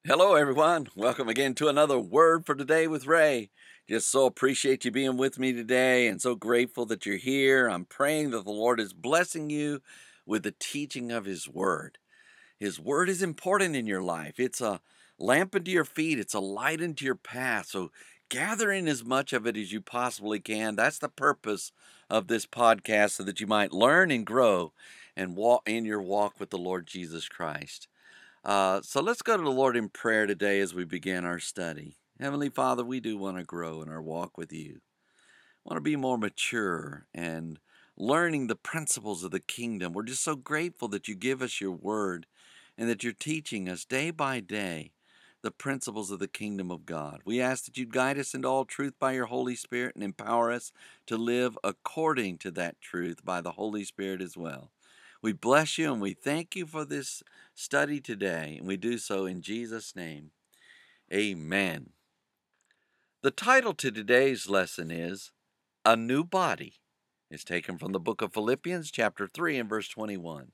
Hello, everyone. Welcome again to another Word for Today with Ray. Just so appreciate you being with me today and so grateful that you're here. I'm praying that the Lord is blessing you with the teaching of His Word. His Word is important in your life. It's a lamp unto your feet, it's a light into your path. So gather in as much of it as you possibly can. That's the purpose of this podcast, so that you might learn and grow and walk in your walk with the Lord Jesus Christ. So let's go to the Lord in prayer today as we begin our study. Heavenly Father, we do want to grow in our walk with you. Want to be more mature and learning the principles of the kingdom. We're just so grateful that you give us your word and that you're teaching us day by day the principles of the kingdom of God. We ask that you guide us into all truth by your Holy Spirit and empower us to live according to that truth by the Holy Spirit as well. We bless you and we thank you for this study today, and we do so in Jesus' name. Amen. The title to today's lesson is A New Body. It's taken from the book of Philippians, chapter 3, and verse 21.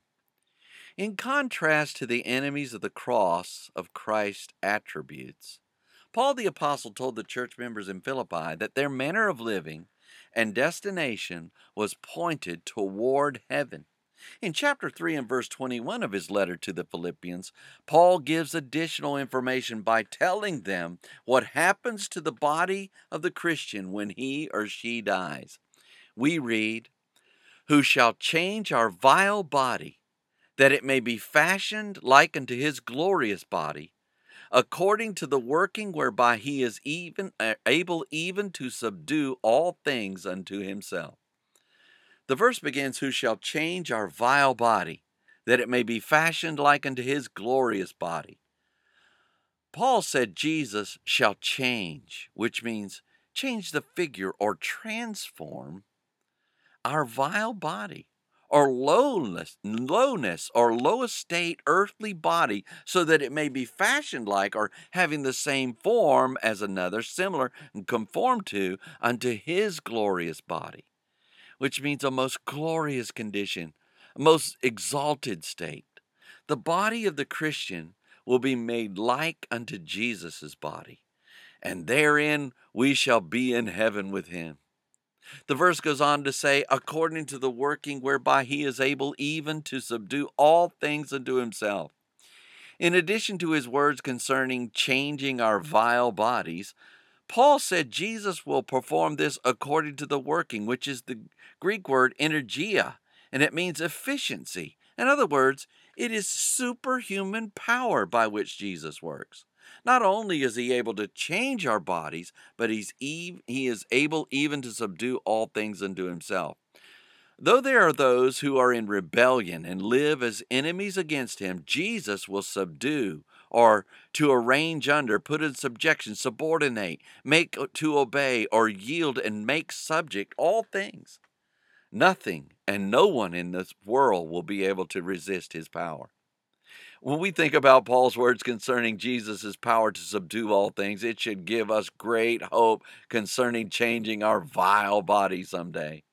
In contrast to the enemies of the cross of Christ's attributes, Paul the Apostle told the church members in Philippi that their manner of living and destination was pointed toward heaven. In chapter 3 and verse 21 of his letter to the Philippians, Paul gives additional information by telling them what happens to the body of the Christian when he or she dies. We read, "Who shall change our vile body, that it may be fashioned like unto his glorious body, according to the working whereby he is able even to subdue all things unto himself." The verse begins, "Who shall change our vile body, that it may be fashioned like unto his glorious body." Paul said Jesus shall change, which means change the figure or transform our vile body or lowness or low estate earthly body, so that it may be fashioned like or having the same form as another, similar and conform to unto his glorious body, which means a most glorious condition, a most exalted state. The body of the Christian will be made like unto Jesus' body, and therein we shall be in heaven with him. The verse goes on to say, according to the working whereby he is able even to subdue all things unto himself. In addition to his words concerning changing our vile bodies, Paul said Jesus will perform this according to the working, which is the Greek word energia, and it means efficiency. In other words, it is superhuman power by which Jesus works. Not only is he able to change our bodies, but he is able even to subdue all things unto himself. Though there are those who are in rebellion and live as enemies against him, Jesus will subdue, or to arrange under, put in subjection, subordinate, make to obey, or yield and make subject all things. Nothing and no one in this world will be able to resist his power. When we think about Paul's words concerning Jesus' power to subdue all things, it should give us great hope concerning changing our vile body someday.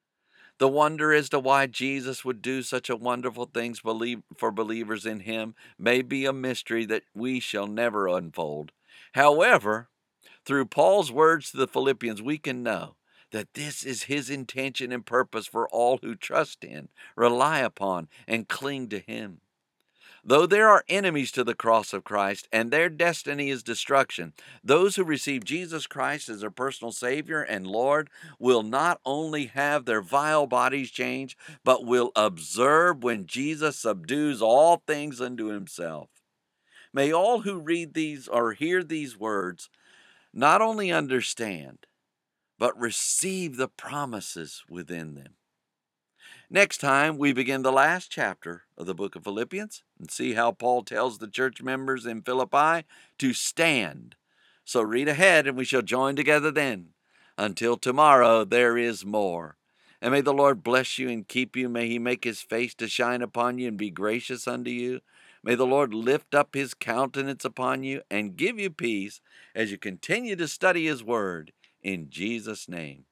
The wonder as to why Jesus would do such a wonderful things for believers in him may be a mystery that we shall never unfold. However, through Paul's words to the Philippians, we can know that this is his intention and purpose for all who trust in, rely upon, and cling to him. Though there are enemies to the cross of Christ and their destiny is destruction, those who receive Jesus Christ as their personal Savior and Lord will not only have their vile bodies changed, but will observe when Jesus subdues all things unto himself. May all who read these or hear these words not only understand, but receive the promises within them. Next time, we begin the last chapter of the book of Philippians and see how Paul tells the church members in Philippi to stand. So read ahead and we shall join together then. Until tomorrow, there is more. And may the Lord bless you and keep you. May he make his face to shine upon you and be gracious unto you. May the Lord lift up his countenance upon you and give you peace as you continue to study his word. In Jesus' name.